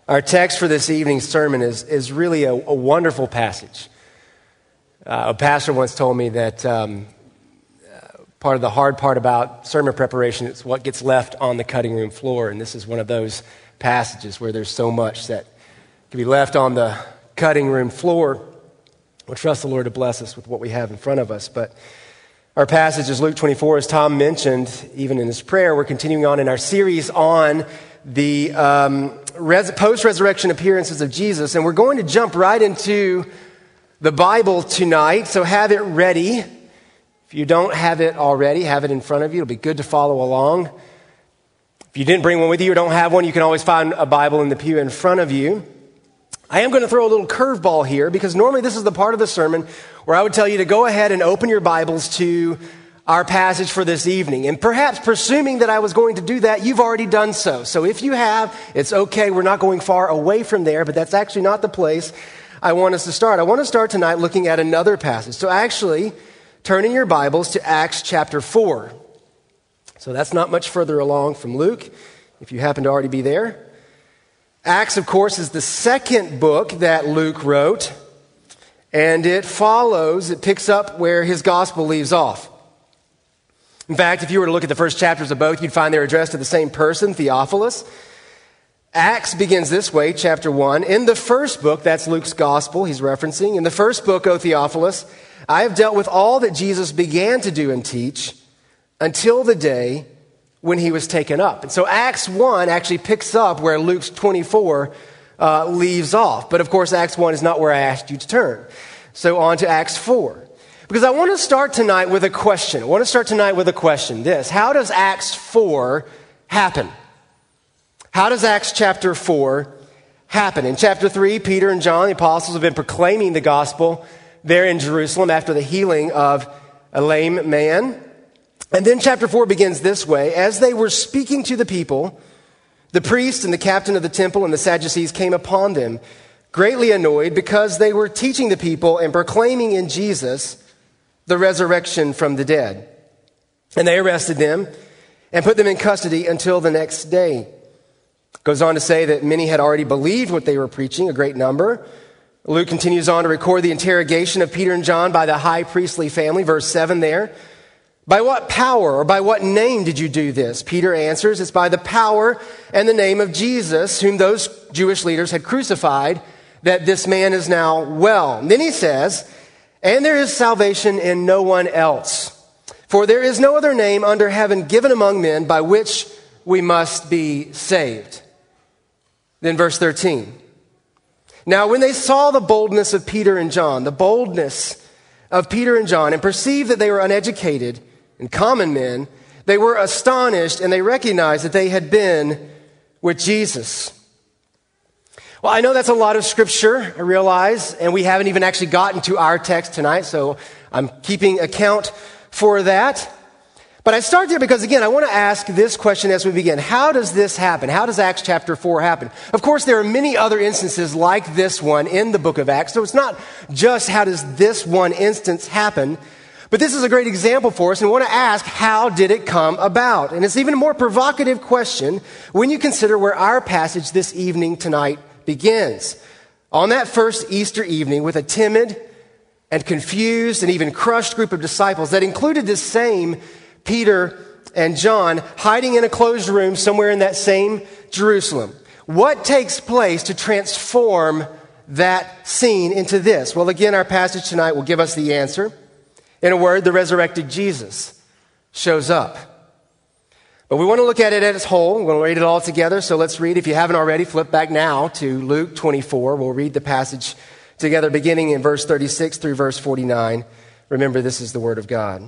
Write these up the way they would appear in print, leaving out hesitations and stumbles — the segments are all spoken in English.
Our text for this evening's sermon is really a wonderful passage. A pastor once told me that part of the hard part about sermon preparation is what gets left on the cutting room floor, and this is one of those passages where there's so much that can be left on the cutting room floor. We'll trust the Lord to bless us with what we have in front of us. But our passage is Luke 24, as Tom mentioned, even in his prayer. We're continuing on in our series on the post-resurrection appearances of Jesus, and we're going to jump right into the Bible tonight, so have it ready. If you don't have it already, have it in front of you. It'll be good to follow along. If you didn't bring one with you or don't have one, you can always find a Bible in the pew in front of you. I am going to throw a little curveball here, because normally this is the part of the sermon where I would tell you to go ahead and open your Bibles to our passage for this evening. And perhaps presuming that I was going to do that, you've already done so. So if you have, it's okay. We're not going far away from there, but that's actually not the place I want us to start. I want to start tonight looking at another passage. So actually, turn in your Bibles to Acts chapter 4. So that's not much further along from Luke, if you happen to already be there. Acts, of course, is the second book that Luke wrote, and it picks up where his gospel leaves off. In fact, if you were to look at the first chapters of both, you'd find they're addressed to the same person, Theophilus. Acts begins this way, chapter 1. In the first book, that's Luke's gospel he's referencing. In the first book, O Theophilus, I have dealt with all that Jesus began to do and teach until the day when he was taken up. And so Acts 1 actually picks up where Luke 24 leaves off. But of course, Acts 1 is not where I asked you to turn. So on to Acts 4. Because I want to start tonight with a question. This: how does Acts 4 happen? How does Acts chapter 4 happen? In chapter 3, Peter and John, the apostles, have been proclaiming the gospel there in Jerusalem after the healing of a lame man. And then chapter 4 begins this way: as they were speaking to the people, the priest and the captain of the temple and the Sadducees came upon them, greatly annoyed because they were teaching the people and proclaiming in Jesus the resurrection from the dead. And they arrested them and put them in custody until the next day. Goes on to say that many had already believed what they were preaching, a great number. Luke continues on to record the interrogation of Peter and John by the high priestly family, verse 7 there. By what power or by what name did you do this? Peter answers, it's by the power and the name of Jesus, whom those Jewish leaders had crucified, that this man is now well. And then he says, and there is salvation in no one else, for there is no other name under heaven given among men by which we must be saved. Then verse 13. Now when they saw the boldness of Peter and John, and perceived that they were uneducated and common men, they were astonished, and they recognized that they had been with Jesus. Well, I know that's a lot of scripture, I realize, and we haven't even actually gotten to our text tonight, so I'm keeping account for that. But I start there because, again, I want to ask this question as we begin. How does this happen? How does Acts chapter 4 happen? Of course, there are many other instances like this one in the book of Acts, so it's not just how does this one instance happen, but this is a great example for us, and we want to ask, how did it come about? And it's even a more provocative question when you consider where our passage this evening tonight begins. On that first Easter evening, with a timid and confused and even crushed group of disciples that included this same Peter and John hiding in a closed room somewhere in that same Jerusalem. What takes place to transform that scene into this? Well, again, our passage tonight will give us the answer. In a word, the resurrected Jesus shows up. But we want to look at it as whole. We're going to read it all together. So let's read. If you haven't already, flip back now to Luke 24. We'll read the passage together beginning in verse 36 through verse 49. Remember, this is the word of God.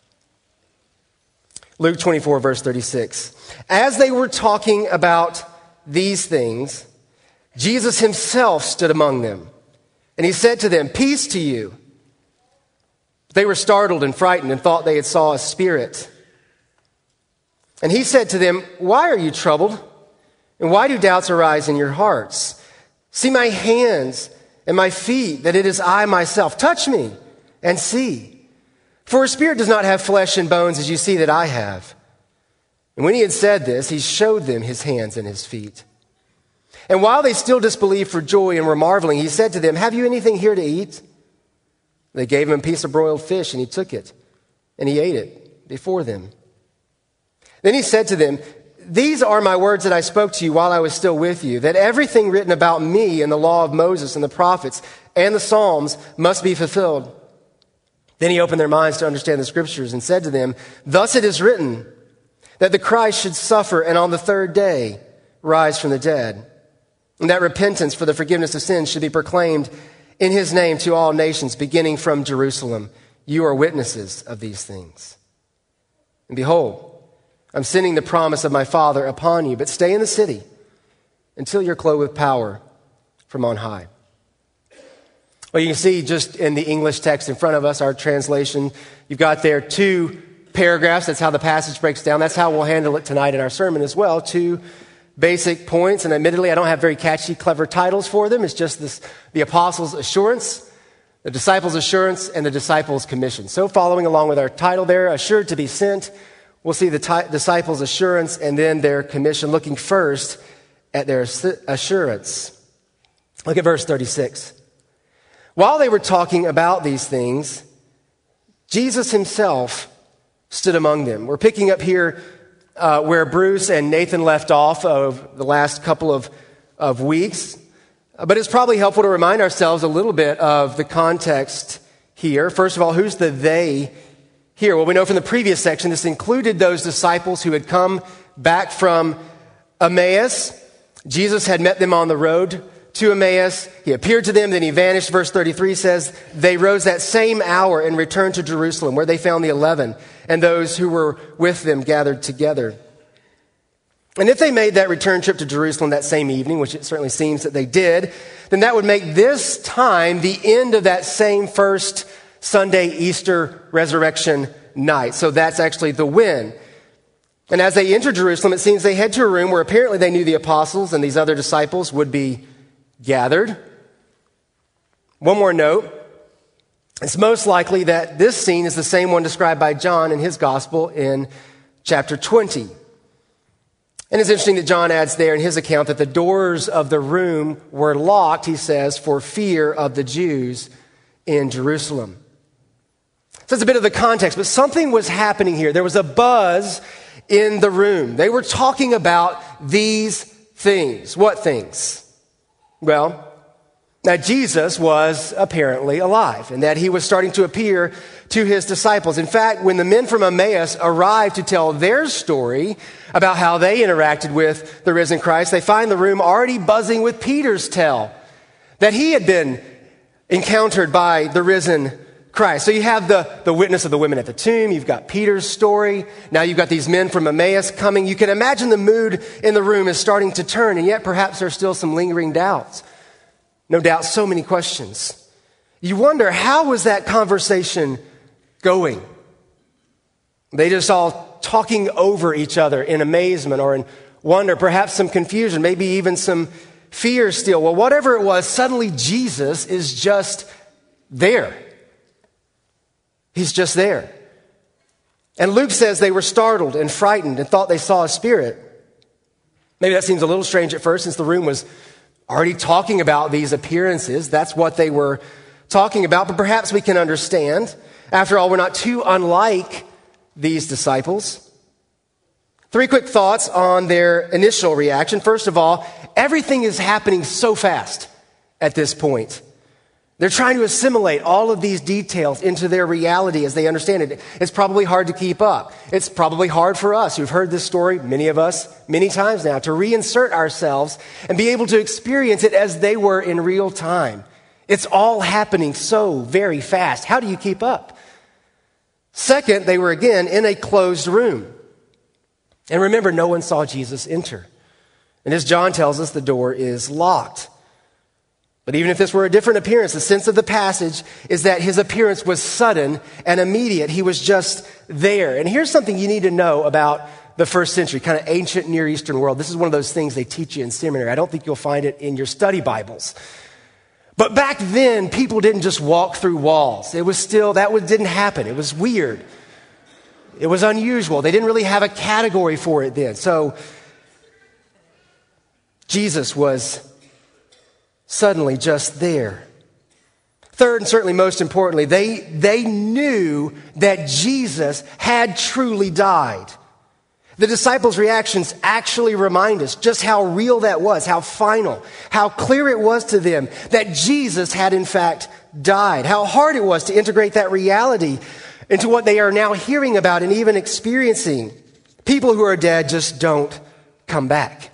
Luke 24, verse 36. As they were talking about these things, Jesus himself stood among them, and he said to them, "Peace to you." They were startled and frightened and thought they had saw a spirit. And he said to them, "Why are you troubled? And why do doubts arise in your hearts? See my hands and my feet, that it is I myself. Touch me and see. For a spirit does not have flesh and bones as you see that I have." And when he had said this, he showed them his hands and his feet. And while they still disbelieved for joy and were marveling, he said to them, "Have you anything here to eat?" They gave him a piece of broiled fish, and he took it, and he ate it before them. Then he said to them, "These are my words that I spoke to you while I was still with you, that everything written about me in the law of Moses and the prophets and the Psalms must be fulfilled." Then he opened their minds to understand the scriptures and said to them, "Thus it is written, that the Christ should suffer and on the third day rise from the dead, and that repentance for the forgiveness of sins should be proclaimed in his name to all nations, beginning from Jerusalem. You are witnesses of these things. And behold, I'm sending the promise of my Father upon you, but stay in the city until you're clothed with power from on high." Well, you can see just in the English text in front of us, our translation, you've got there 2 paragraphs. That's how the passage breaks down. That's how we'll handle it tonight in our sermon as well. 2 basic points. And admittedly, I don't have very catchy, clever titles for them. It's just the apostles' assurance, the disciples' assurance, and the disciples' commission. So following along with our title there, assured to be sent, we'll see the disciples' assurance and then their commission, looking first at their assurance. Look at verse 36. While they were talking about these things, Jesus himself stood among them. We're picking up here where Bruce and Nathan left off of the last couple of weeks. But it's probably helpful to remind ourselves a little bit of the context here. First of all, who's the they here? Well, we know from the previous section, this included those disciples who had come back from Emmaus. Jesus had met them on the road to Emmaus. He appeared to them, then he vanished. Verse 33 says, they rose that same hour and returned to Jerusalem, where they found the 11 and those who were with them gathered together. And if they made that return trip to Jerusalem that same evening, which it certainly seems that they did, then that would make this time the end of that same first Sunday Easter resurrection night. So that's actually the win. And as they enter Jerusalem, it seems they head to a room where apparently they knew the apostles and these other disciples would be gathered. One more note. It's most likely that this scene is the same one described by John in his gospel in chapter 20. And it's interesting that John adds there in his account that the doors of the room were locked, he says, for fear of the Jews in Jerusalem. So it's a bit of the context, but something was happening here. There was a buzz in the room. They were talking about these things. What things? Well, that Jesus was apparently alive and that he was starting to appear to his disciples. In fact, when the men from Emmaus arrived to tell their story about how they interacted with the risen Christ, they find the room already buzzing with Peter's tale that he had been encountered by the risen Christ. So you have the witness of the women at the tomb. You've got Peter's story. Now you've got these men from Emmaus coming. You can imagine the mood in the room is starting to turn, and yet perhaps there's still some lingering doubts. No doubt, so many questions. You wonder, how was that conversation going? They just all talking over each other in amazement or in wonder, perhaps some confusion, maybe even some fear still. Well, whatever it was, suddenly Jesus is just there. He's just there. And Luke says they were startled and frightened and thought they saw a spirit. Maybe that seems a little strange at first since the room was already talking about these appearances. That's what they were talking about, but perhaps we can understand. After all, we're not too unlike these disciples. 3 quick thoughts on their initial reaction. First of all, everything is happening so fast at this point. They're trying to assimilate all of these details into their reality as they understand it. It's probably hard to keep up. It's probably hard for us who've heard this story, many of us, many times now, to reinsert ourselves and be able to experience it as they were in real time. It's all happening so very fast. How do you keep up? Second, they were again in a closed room. And remember, no one saw Jesus enter. And as John tells us, the door is locked. But even if this were a different appearance, the sense of the passage is that his appearance was sudden and immediate. He was just there. And here's something you need to know about the first century, kind of ancient Near Eastern world. This is one of those things they teach you in seminary. I don't think you'll find it in your study Bibles. But back then, people didn't just walk through walls. It was still, didn't happen. It was weird. It was unusual. They didn't really have a category for it then. So Jesus was suddenly just there. Third, and certainly most importantly, they knew that Jesus had truly died. The disciples' reactions actually remind us just how real that was, how final, how clear it was to them that Jesus had in fact died, how hard it was to integrate that reality into what they are now hearing about and even experiencing. People who are dead just don't come back.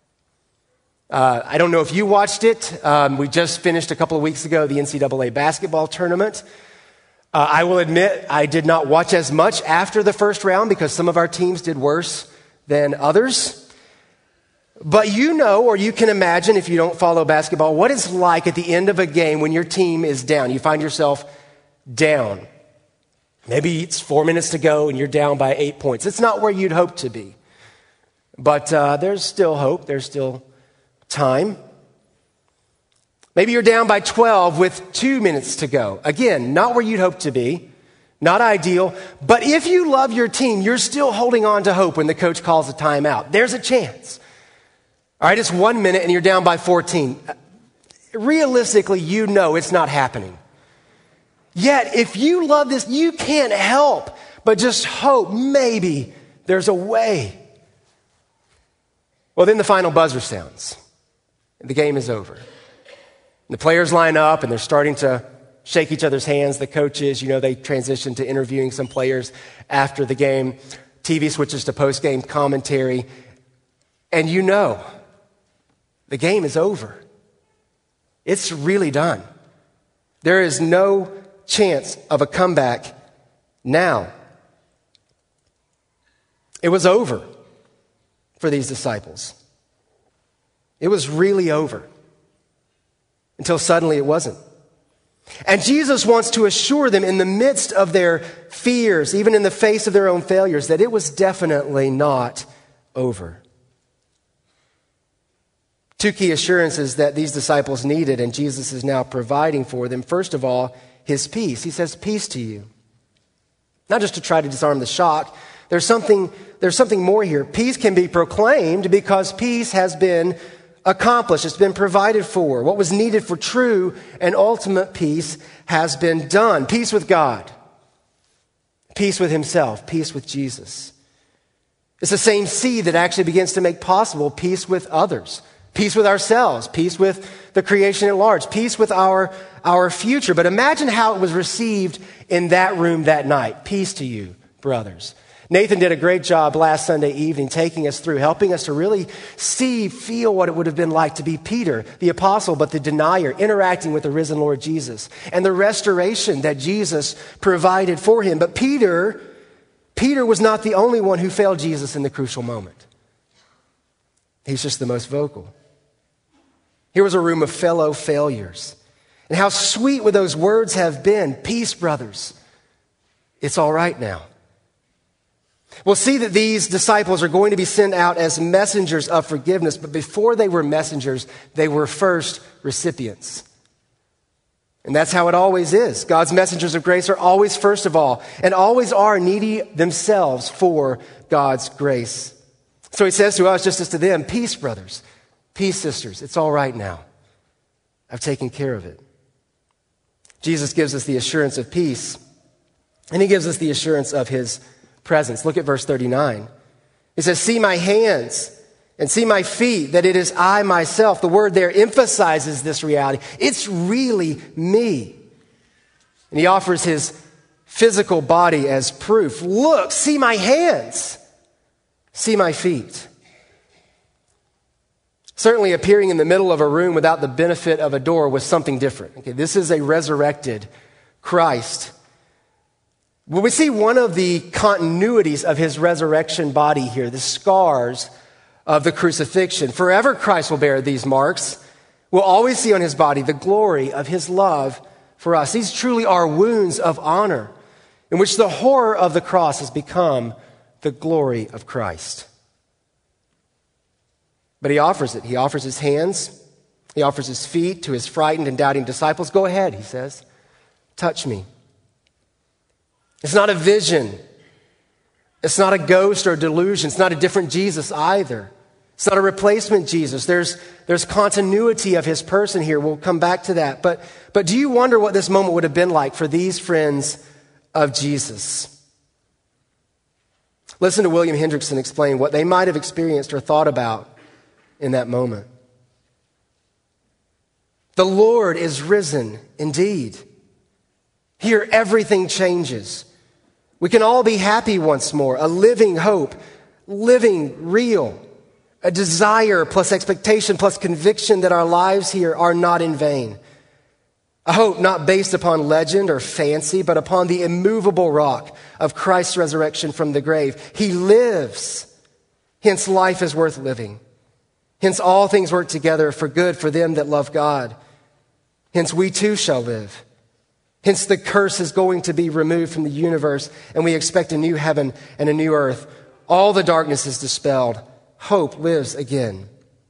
I don't know if you watched it. We just finished a couple of weeks ago the NCAA basketball tournament. I will admit I did not watch as much after the first round because some of our teams did worse than others. But you know, or you can imagine if you don't follow basketball, what it's like at the end of a game when your team is down. You find yourself down. Maybe it's 4 minutes to go and you're down by 8 points. It's not where you'd hope to be. But there's still hope. There's still time. Maybe you're down by 12 with 2 minutes to go. Again, not where you'd hope to be, not ideal. But if you love your team, you're still holding on to hope when the coach calls a timeout. There's a chance. All right, it's 1 minute and you're down by 14. Realistically, you know it's not happening. Yet, if you love this, you can't help but just hope maybe there's a way. Well, then the final buzzer sounds. The game is over. The players line up and they're starting to shake each other's hands. The coaches, they transition to interviewing some players after the game. TV switches to post-game commentary. And the game is over. It's really done. There is no chance of a comeback now. It was over for these disciples. It was really over until suddenly it wasn't. And Jesus wants to assure them in the midst of their fears, even in the face of their own failures, that it was definitely not over. Two key assurances that these disciples needed and Jesus is now providing for them. First of all, his peace. He says, peace to you. Not just to try to disarm the shock. There's something more here. Peace can be proclaimed because peace has been accomplished. It's been provided for. What was needed for true and ultimate peace has been done. Peace with God. Peace with himself. Peace with Jesus. It's the same seed that actually begins to make possible peace with others. Peace with ourselves. Peace with the creation at large. Peace with our future. But imagine how it was received in that room that night. Peace to you, brothers. Nathan did a great job last Sunday evening taking us through, helping us to really feel what it would have been like to be Peter, the apostle, but the denier, interacting with the risen Lord Jesus, and the restoration that Jesus provided for him. But Peter was not the only one who failed Jesus in the crucial moment. He's just the most vocal. Here was a room of fellow failures. And how sweet would those words have been? Peace, brothers. It's all right now. We'll see that these disciples are going to be sent out as messengers of forgiveness, but before they were messengers, they were first recipients. And that's how it always is. God's messengers of grace are always first of all, and always are needy themselves for God's grace. So he says to us, just as to them, peace, brothers, peace, sisters. It's all right now. I've taken care of it. Jesus gives us the assurance of peace, and he gives us the assurance of his presence. Look at verse 39. He says, see my hands and see my feet, that it is I myself. The word there emphasizes this reality. It's really me. And he offers his physical body as proof. Look, see my hands. See my feet. Certainly appearing in the middle of a room without the benefit of a door was something different. Okay, this is a resurrected Christ. Well, we see one of the continuities of his resurrection body here, the scars of the crucifixion. Forever Christ will bear these marks. We'll always see on his body the glory of his love for us. These truly are wounds of honor in which the horror of the cross has become the glory of Christ. But he offers it. He offers his hands. He offers his feet to his frightened and doubting disciples. Go ahead, he says. Touch me. It's not a vision. It's not a ghost or a delusion. It's not a different Jesus either. It's not a replacement Jesus. There's continuity of his person here. We'll come back to that. But do you wonder what this moment would have been like for these friends of Jesus? Listen to William Hendrickson explain what they might have experienced or thought about in that moment. The Lord is risen indeed. Here everything changes. We can all be happy once more. A living hope, living real. A desire plus expectation plus conviction that our lives here are not in vain. A hope not based upon legend or fancy, but upon the immovable rock of Christ's resurrection from the grave. He lives. Hence life is worth living. Hence all things work together for good for them that love God. Hence we too shall live. Hence the curse is going to be removed from the universe, and we expect a new heaven and a new earth. All the darkness is dispelled. Hope lives again.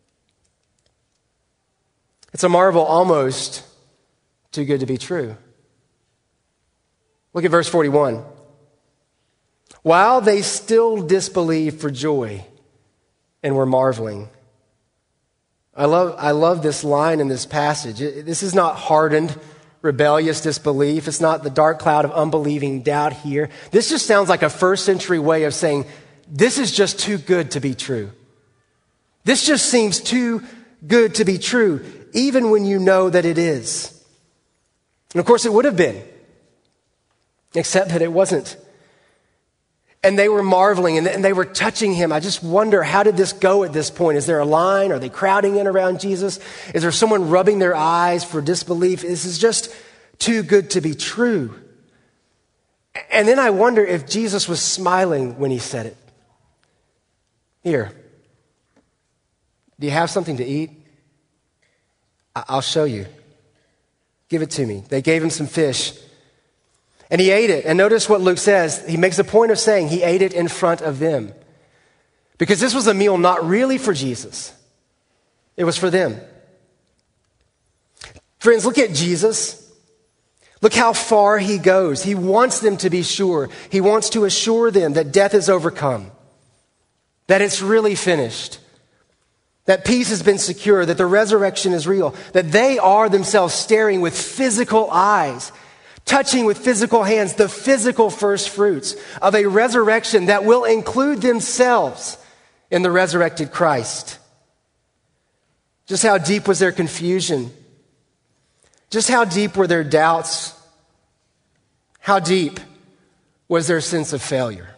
It's a marvel almost too good to be true. Look at verse 41. While they still disbelieved for joy and were marveling. I love this line in this passage. This is not hardened, rebellious disbelief. It's not the dark cloud of unbelieving doubt here. This just sounds like a first century way of saying, this is just too good to be true. This just seems too good to be true, even when you know that it is. And of course it would have been, except that it wasn't. And they were marveling and they were touching him. I just wonder, how did this go at this point? Is there a line? Are they crowding in around Jesus? Is there someone rubbing their eyes for disbelief? This is just too good to be true. And then I wonder if Jesus was smiling when he said it. Here, do you have something to eat? I'll show you. Give it to me. They gave him some fish. And he ate it. And notice what Luke says. He makes a point of saying he ate it in front of them. Because this was a meal not really for Jesus. It was for them. Friends, look at Jesus. Look how far he goes. He wants them to be sure. He wants to assure them that death is overcome. That it's really finished. That peace has been secure. That the resurrection is real. That they are themselves staring with physical eyes, touching with physical hands the physical first fruits of a resurrection that will include themselves in the resurrected Christ. Just how deep was their confusion? Just how deep were their doubts? How deep was their sense of failure?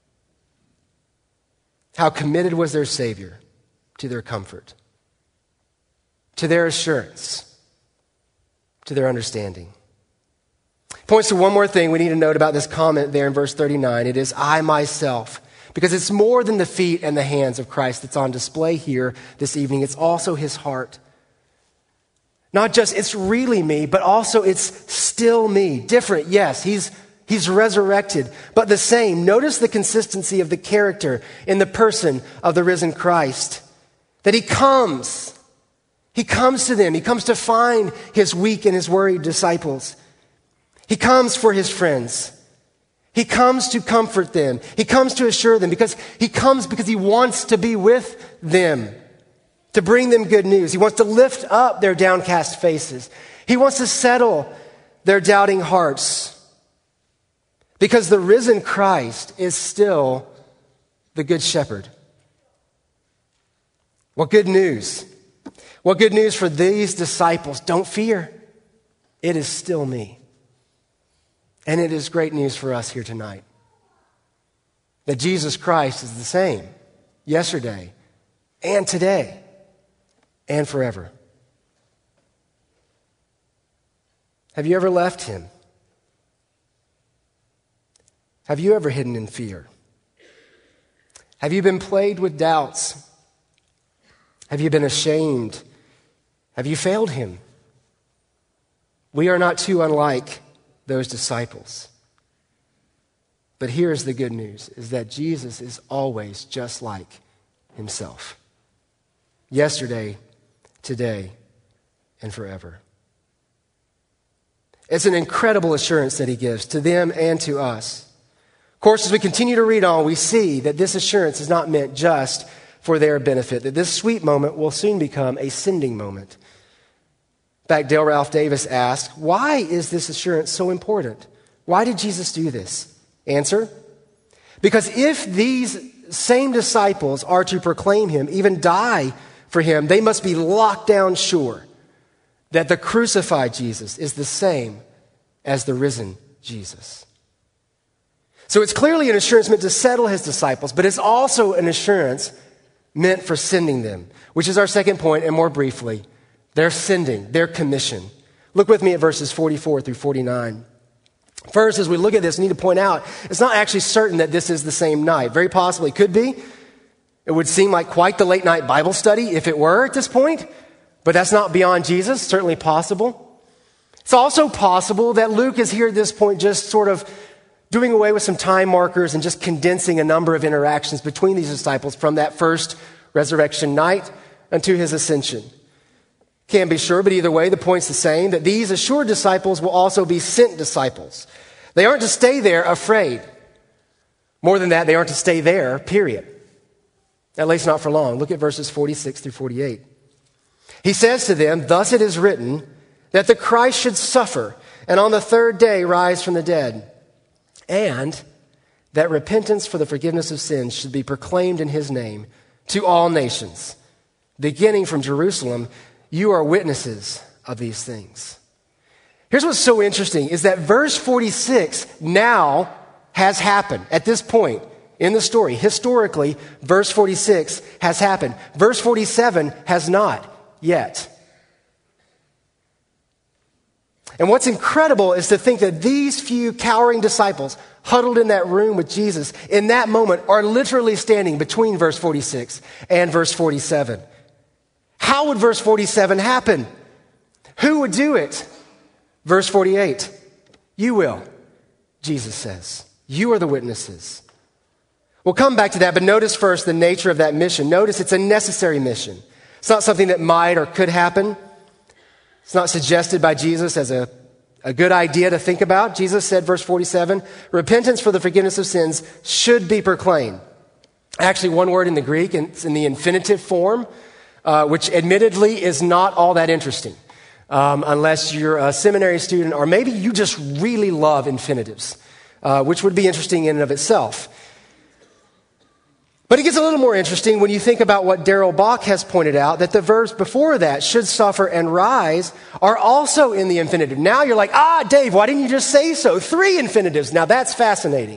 How committed was their Savior to their comfort, to their assurance, to their understanding? Points to one more thing we need to note about this comment there in verse 39. It is I myself. Because it's more than the feet and the hands of Christ that's on display here this evening. It's also his heart. Not just it's really me, but also it's still me. Different, yes, he's resurrected, but the same. Notice the consistency of the character in the person of the risen Christ. That he comes to them. He comes to find his weak and his worried disciples. He comes for his friends. He comes to comfort them. He comes to assure them because he wants to be with them, to bring them good news. He wants to lift up their downcast faces. He wants to settle their doubting hearts because the risen Christ is still the good shepherd. What good news. What good news for these disciples. Don't fear. It is still me. And it is great news for us here tonight. That Jesus Christ is the same yesterday and today and forever. Have you ever left him? Have you ever hidden in fear? Have you been plagued with doubts? Have you been ashamed? Have you failed him? We are not too unlike those disciples. But here's the good news, is that Jesus is always just like himself. Yesterday, today, and forever. It's an incredible assurance that he gives to them and to us. Of course, as we continue to read on, we see that this assurance is not meant just for their benefit, that this sweet moment will soon become a sending moment. In fact, Dale Ralph Davis asked, why is this assurance so important? Why did Jesus do this? Answer, because if these same disciples are to proclaim him, even die for him, they must be locked down sure that the crucified Jesus is the same as the risen Jesus. So it's clearly an assurance meant to settle his disciples, but it's also an assurance meant for sending them, which is our second point, and more briefly, their sending, their commission. Look with me at verses 44 through 49. First, as we look at this, we need to point out, it's not actually certain that this is the same night. Very possibly could be. It would seem like quite the late night Bible study if it were at this point, but that's not beyond Jesus, certainly possible. It's also possible that Luke is here at this point just sort of doing away with some time markers and just condensing a number of interactions between these disciples from that first resurrection night unto his ascension. Can't be sure, but either way, the point's the same, that these assured disciples will also be sent disciples. They aren't to stay there afraid. More than that, they aren't to stay there, period. At least not for long. Look at verses 46 through 48. He says to them, thus it is written that the Christ should suffer and on the third day rise from the dead, and that repentance for the forgiveness of sins should be proclaimed in his name to all nations, beginning from Jerusalem. You are witnesses of these things. Here's what's so interesting is that verse 46 now has happened at this point in the story. Historically, verse 46 has happened. Verse 47 has not yet. And what's incredible is to think that these few cowering disciples huddled in that room with Jesus in that moment are literally standing between verse 46 and verse 47. How would verse 47 happen? Who would do it? Verse 48, you will, Jesus says. You are the witnesses. We'll come back to that, but notice first the nature of that mission. Notice it's a necessary mission. It's not something that might or could happen. It's not suggested by Jesus as a good idea to think about. Jesus said, verse 47, repentance for the forgiveness of sins should be proclaimed. Actually, one word in the Greek, and it's in the infinitive form, which admittedly is not all that interesting, unless you're a seminary student, or maybe you just really love infinitives, which would be interesting in and of itself. But it gets a little more interesting when you think about what Darrell Bach has pointed out, that the verbs before that, should suffer and rise, are also in the infinitive. Now you're like, Dave, why didn't you just say so? 3 infinitives. Now that's fascinating.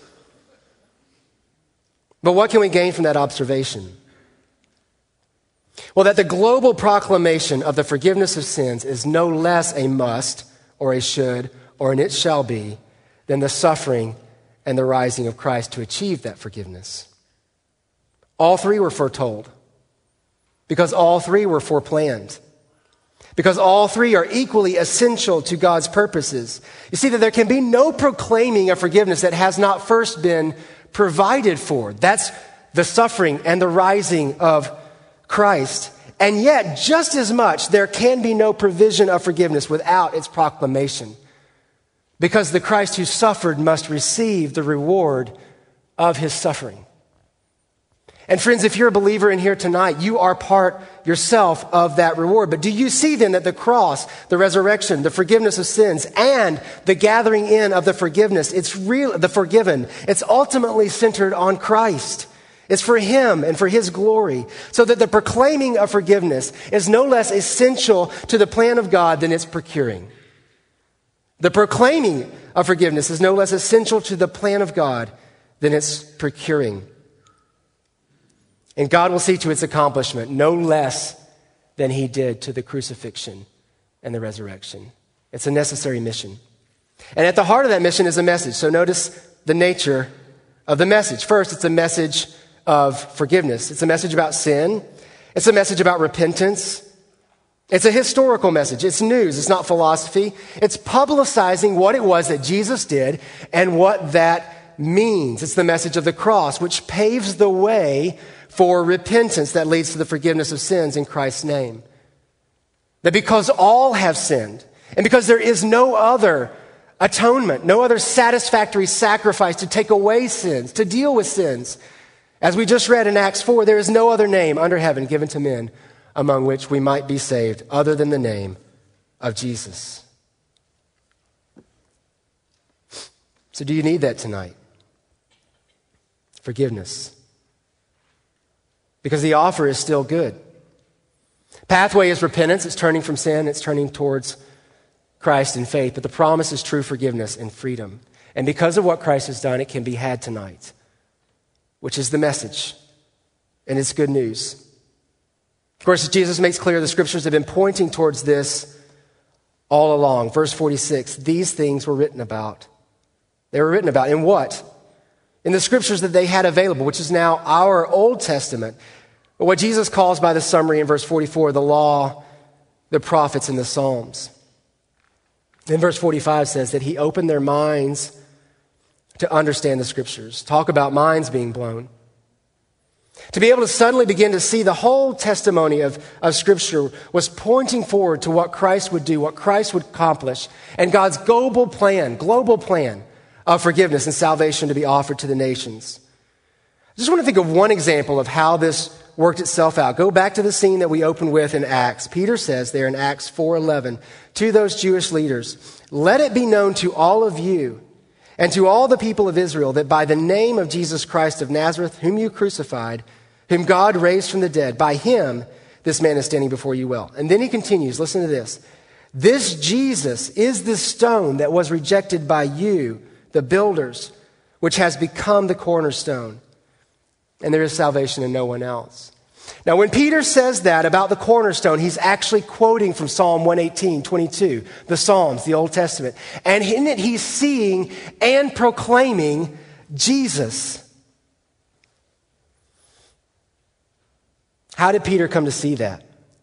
But what can we gain from that observation? Well, that the global proclamation of the forgiveness of sins is no less a must or a should or an it shall be than the suffering and the rising of Christ to achieve that forgiveness. All 3 were foretold because all 3 were foreplanned, because all 3 are equally essential to God's purposes. You see that there can be no proclaiming of forgiveness that has not first been provided for. That's the suffering and the rising of Christ. And yet, just as much, there can be no provision of forgiveness without its proclamation, because the Christ who suffered must receive the reward of his suffering. And friends, if you're a believer in here tonight, you are part yourself of that reward. But do you see then that the cross, the resurrection, the forgiveness of sins, and the gathering in of the forgiveness, it's real, the forgiven, it's ultimately centered on Christ. It's for him and for his glory. So that the proclaiming of forgiveness is no less essential to the plan of God than its procuring. The proclaiming of forgiveness is no less essential to the plan of God than its procuring. And God will see to its accomplishment no less than he did to the crucifixion and the resurrection. It's a necessary mission. And at the heart of that mission is a message. So notice the nature of the message. First, it's a message of forgiveness. It's a message about sin. It's a message about repentance. It's a historical message. It's news. It's not philosophy. It's publicizing what it was that Jesus did and what that means. It's the message of the cross, which paves the way for repentance that leads to the forgiveness of sins in Christ's name. That because all have sinned, and because there is no other atonement, no other satisfactory sacrifice to take away sins, to deal with sins, As we just read in Acts 4, there is no other name under heaven given to men among which we might be saved other than the name of Jesus. So do you need that tonight? Forgiveness. Because the offer is still good. Pathway is repentance. It's turning from sin. It's turning towards Christ in faith. But the promise is true forgiveness and freedom. And because of what Christ has done, it can be had tonight, which is the message. And it's good news. Of course, Jesus makes clear the scriptures have been pointing towards this all along. Verse 46, these things were written about. They were written about in what? In the scriptures that they had available, which is now our Old Testament. But what Jesus calls by the summary in verse 44, the law, the prophets, and the Psalms. Then verse 45 says that he opened their minds to understand the scriptures. Talk about minds being blown. To be able to suddenly begin to see the whole testimony of Scripture was pointing forward to what Christ would do, what Christ would accomplish, and God's global plan of forgiveness and salvation to be offered to the nations. I just want to think of one example of how this worked itself out. Go back to the scene that we opened with in Acts. Peter says there in Acts 4:11 to those Jewish leaders, "Let it be known to all of you and to all the people of Israel that by the name of Jesus Christ of Nazareth, whom you crucified, whom God raised from the dead, by him this man is standing before you well." And then he continues, listen to this. "This Jesus is the stone that was rejected by you, the builders, which has become the cornerstone. And there is salvation in no one else." Now, when Peter says that about the cornerstone, he's actually quoting from Psalm 118:22, the Psalms, the Old Testament. And in it, he's seeing and proclaiming Jesus. How did Peter come to see that?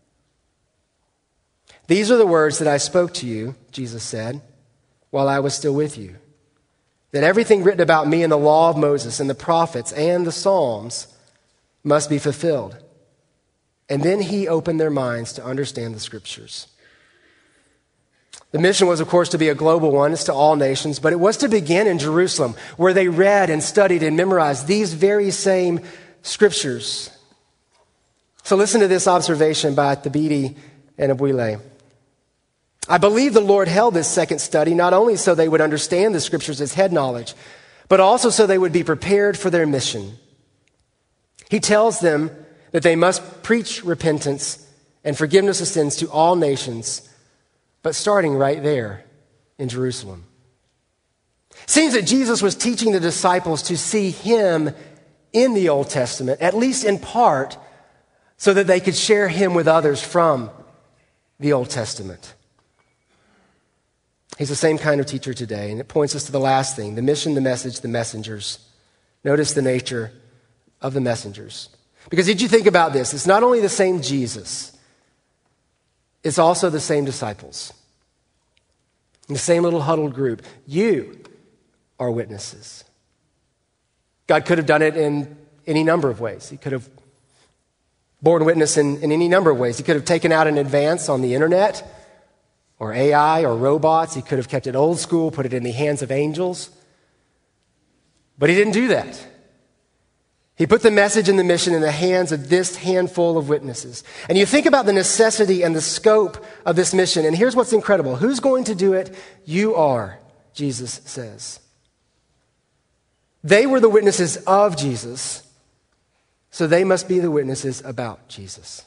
"These are the words that I spoke to you," Jesus said, "while I was still with you. That everything written about me in the law of Moses and the prophets and the Psalms must be fulfilled." And then he opened their minds to understand the scriptures. The mission was, of course, to be a global one. It's to all nations, but it was to begin in Jerusalem, where they read and studied and memorized these very same scriptures. So listen to this observation by Thabiti and Abuile. "I believe the Lord held this second study not only so they would understand the scriptures as head knowledge, but also so they would be prepared for their mission. He tells them that they must preach repentance and forgiveness of sins to all nations, but starting right there in Jerusalem." Seems that Jesus was teaching the disciples to see him in the Old Testament, at least in part, so that they could share him with others from the Old Testament. He's the same kind of teacher today, and it points us to the last thing, the mission, the message, the messengers. Notice the nature of the messengers. Because did you think about this? It's not only the same Jesus, it's also the same disciples. In the same little huddled group. You are witnesses. God could have done it in any number of ways. He could have borne witness in any number of ways. He could have taken out an advance on the internet or AI or robots. He could have kept it old school, put it in the hands of angels. But he didn't do that. He put the message and the mission in the hands of this handful of witnesses. And you think about the necessity and the scope of this mission, and here's what's incredible. Who's going to do it? You are, Jesus says. They were the witnesses of Jesus, so they must be the witnesses about Jesus.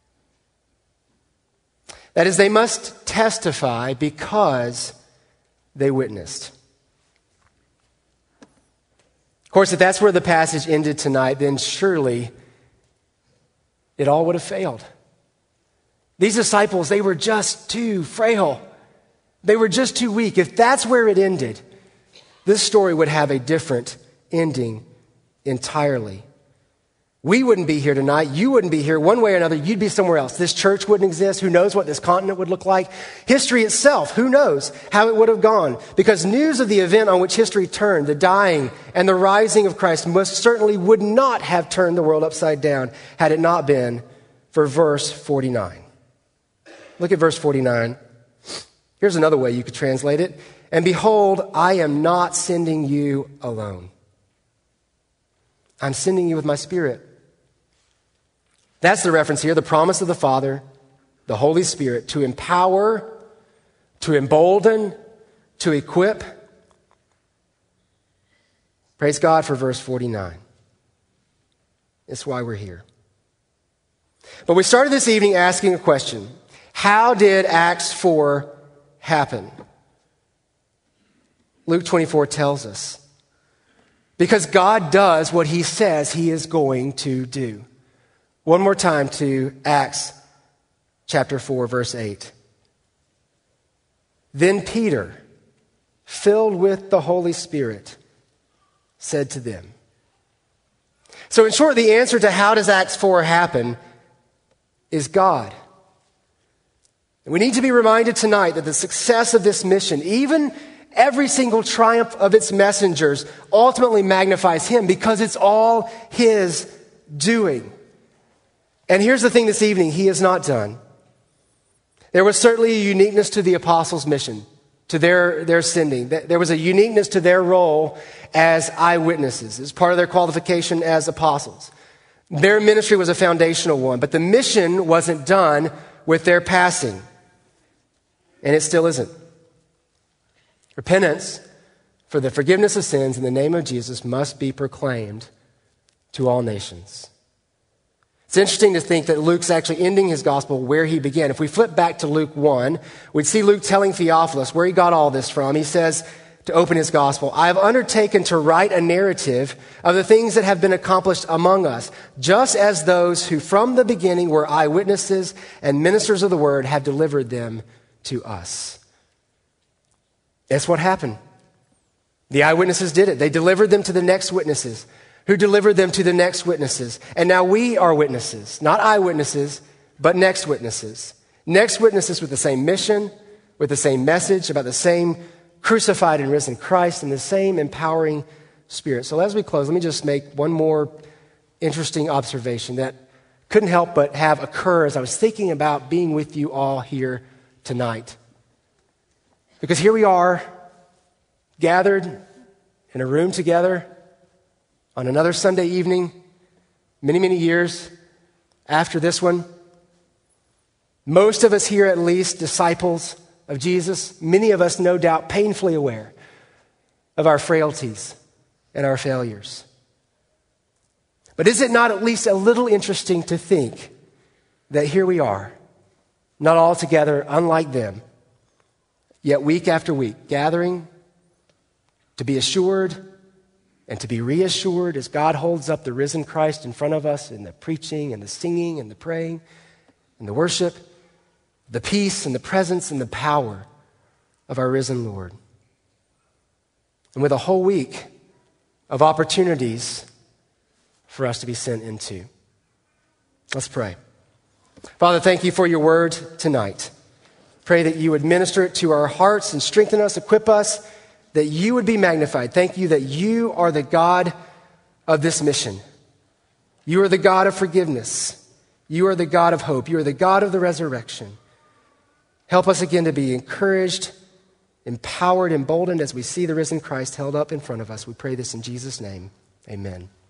That is, they must testify because they witnessed. Of course, if that's where the passage ended tonight, then surely it all would have failed. These disciples, they were just too frail. They were just too weak. If that's where it ended, this story would have a different ending entirely. We wouldn't be here tonight. You wouldn't be here. One way or another, you'd be somewhere else. This church wouldn't exist. Who knows what this continent would look like? History itself, who knows how it would have gone? Because news of the event on which history turned, the dying and the rising of Christ, most certainly would not have turned the world upside down had it not been for verse 49. Look at verse 49. Here's another way you could translate it. "And behold, I am not sending you alone. I'm sending you with my Spirit. That's the reference here, the promise of the Father, the Holy Spirit, to empower, to embolden, to equip. Praise God for verse 49. That's why we're here. But we started this evening asking a question. How did Acts 4 happen? Luke 24 tells us. Because God does what he says he is going to do. One more time to Acts chapter 4, verse 8. Then Peter, filled with the Holy Spirit, said to them. So in short, the answer to how does Acts 4 happen is God. And we need to be reminded tonight that the success of this mission, even every single triumph of its messengers, ultimately magnifies him because it's all his doing. And here's the thing this evening, he has not done. There was certainly a uniqueness to the apostles' mission, to their sending. There was a uniqueness to their role as eyewitnesses, as part of their qualification as apostles. Their ministry was a foundational one, but the mission wasn't done with their passing. And it still isn't. Repentance for the forgiveness of sins in the name of Jesus must be proclaimed to all nations. It's interesting to think that Luke's actually ending his gospel where he began. If we flip back to Luke 1, we'd see Luke telling Theophilus where he got all this from. He says, to open his gospel, I have undertaken to write a narrative of the things that have been accomplished among us, just as those who from the beginning were eyewitnesses and ministers of the word have delivered them to us. That's what happened. The eyewitnesses did it. They delivered them to the next witnesses, who delivered them to the next witnesses. And now we are witnesses, not eyewitnesses, but next witnesses. Next witnesses with the same mission, with the same message, about the same crucified and risen Christ, and the same empowering Spirit. So as we close, let me just make one more interesting observation that couldn't help but have occur as I was thinking about being with you all here tonight. Because here we are, gathered in a room together on another Sunday evening, many, many years after this one. Most of us here, at least, disciples of Jesus, many of us, no doubt, painfully aware of our frailties and our failures. But is it not at least a little interesting to think that here we are, not altogether unlike them, yet week after week, gathering to be assured and to be reassured as God holds up the risen Christ in front of us in the preaching and the singing and the praying and the worship, the peace and the presence and the power of our risen Lord. And with a whole week of opportunities for us to be sent into. Let's pray. Father, thank you for your word tonight. Pray that you would minister it to our hearts and strengthen us, equip us, that you would be magnified. Thank you that you are the God of this mission. You are the God of forgiveness. You are the God of hope. You are the God of the resurrection. Help us again to be encouraged, empowered, emboldened as we see the risen Christ held up in front of us. We pray this in Jesus' name. Amen.